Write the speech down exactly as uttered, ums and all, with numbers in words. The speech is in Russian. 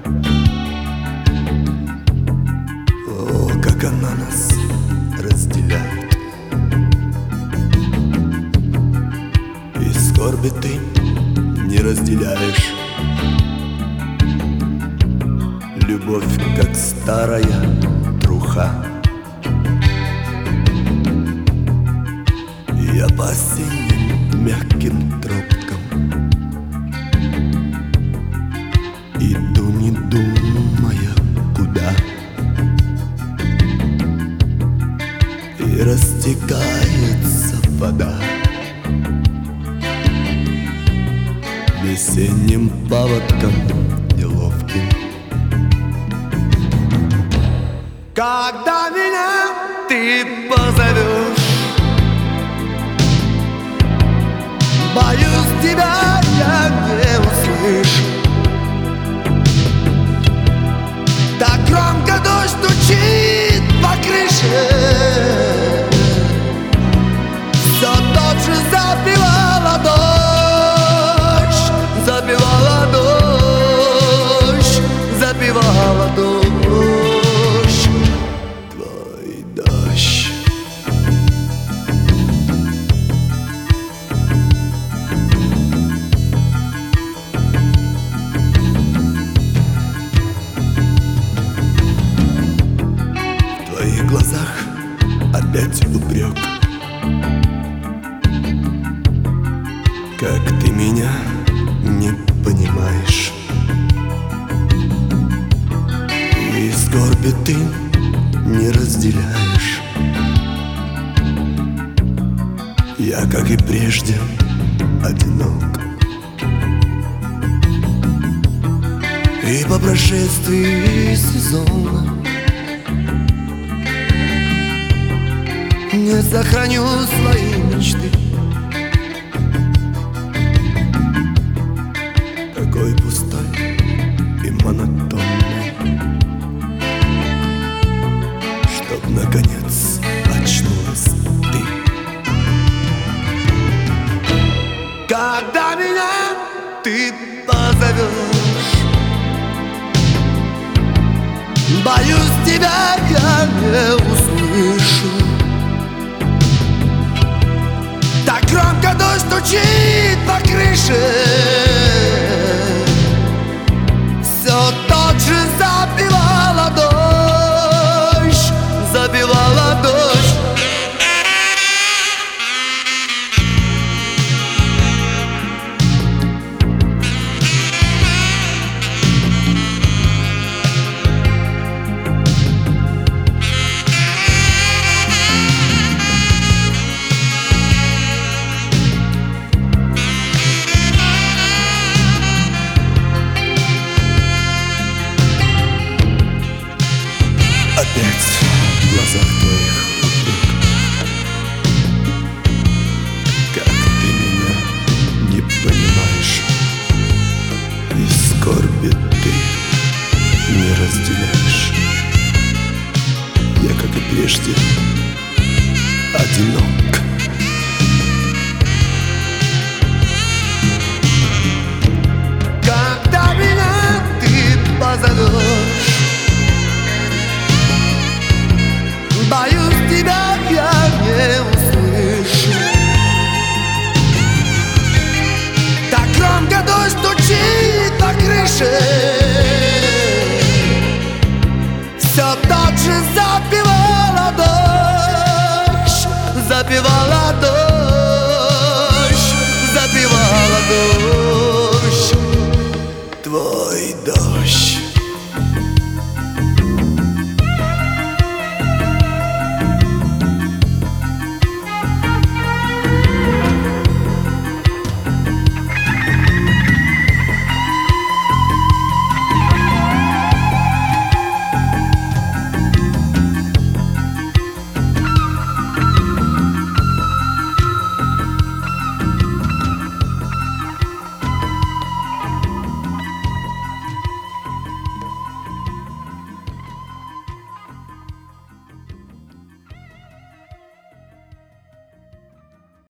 О, как она нас разделяет, и скорби ты не разделяешь. Любовь, как старая труха. Я по осенним мягким тропкам иду, не думая куда, и растекается вода весенним паводком неловким. Когда меня ты позовешь, боюсь, тебя я не услышу. Так громко дождь стучит по крыше, все тот же запевала дождь, запевала дождь, запевала дождь. Твой дождь. В твоих глазах опять упрек, как ты меня не понимаешь, и скорби ты не разделяешь. Я, как и прежде, одинок, и по прошествии сезона не сохраню свои мечты. Такой пустой и монотонный, чтоб наконец очнулась ты. Когда меня ты позовешь, боюсь, тебя я не услышу. Так громко дождь стучит по крыше, все тот же запевала дождь, запевала дождь. Опять в глазах твоих упрек, как ты меня не понимаешь, и скорби ты не разделяешь. Я, как и прежде, одинок.